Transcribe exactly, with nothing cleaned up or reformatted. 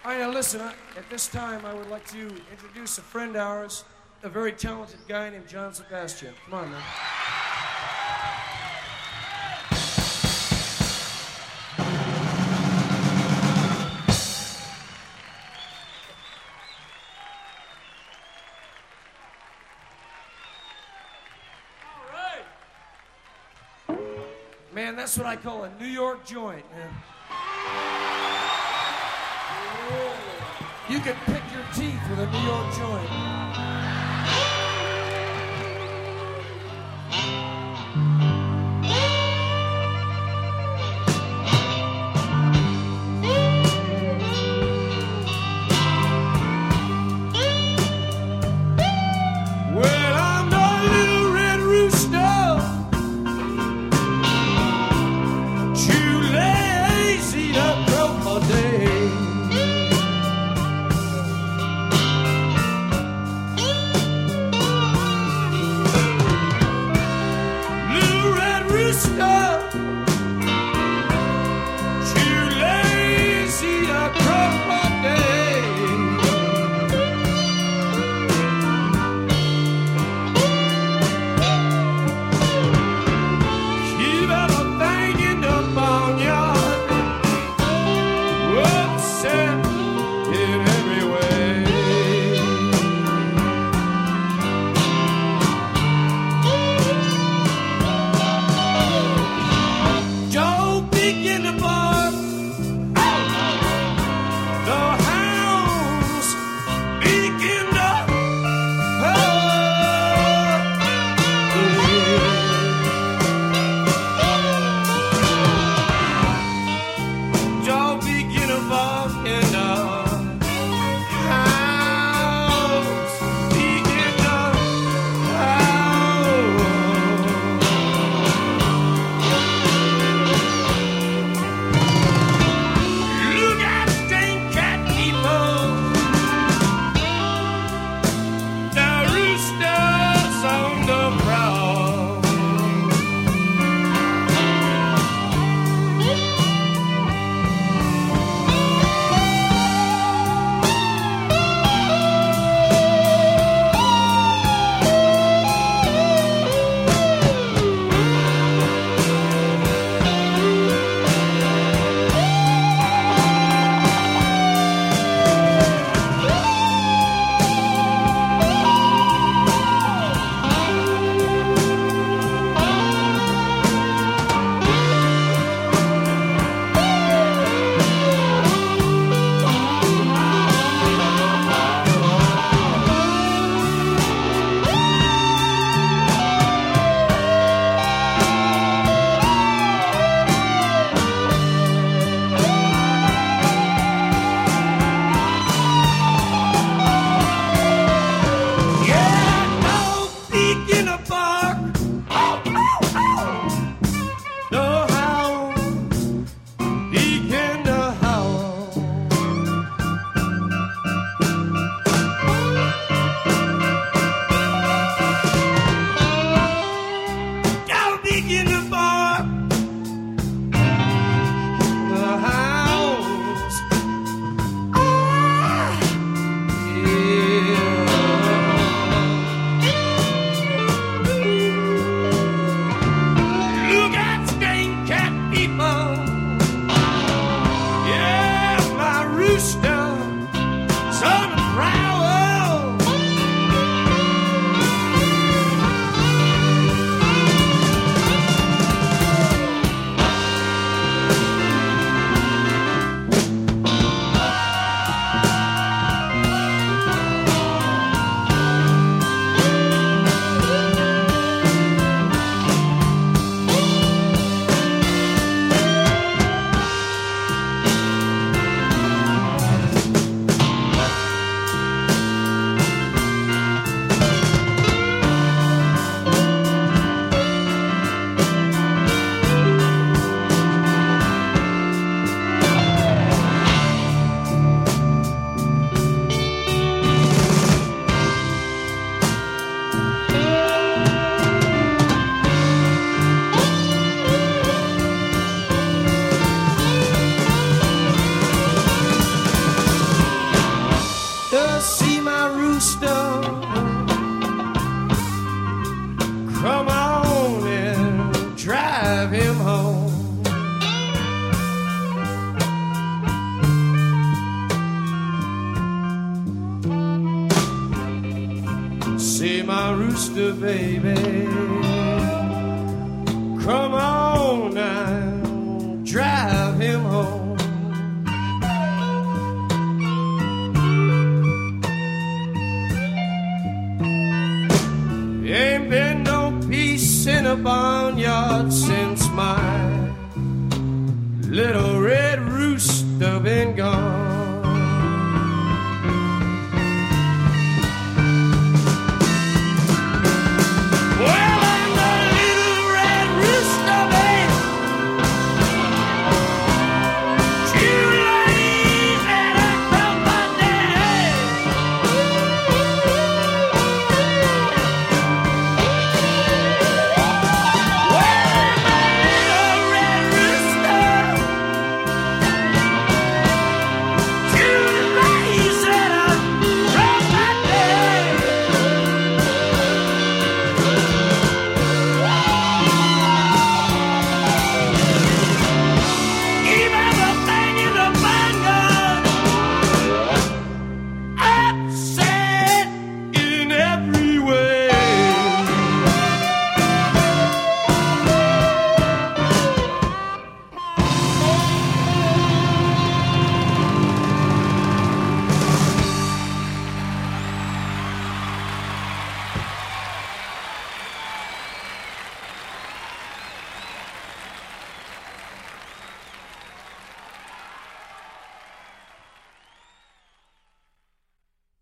All right, now listen, I, at this time I would like to introduce a friend of ours, a very talented guy named John Sebastian. Come on, man. Man, that's what I call a New York joint, man. You can pick your teeth with a New York joint. Well, I'm the little red rooster. Day. rooster, baby. Come on now, drive him home. Ain't been no peace in a barnyard since my little red rooster been gone.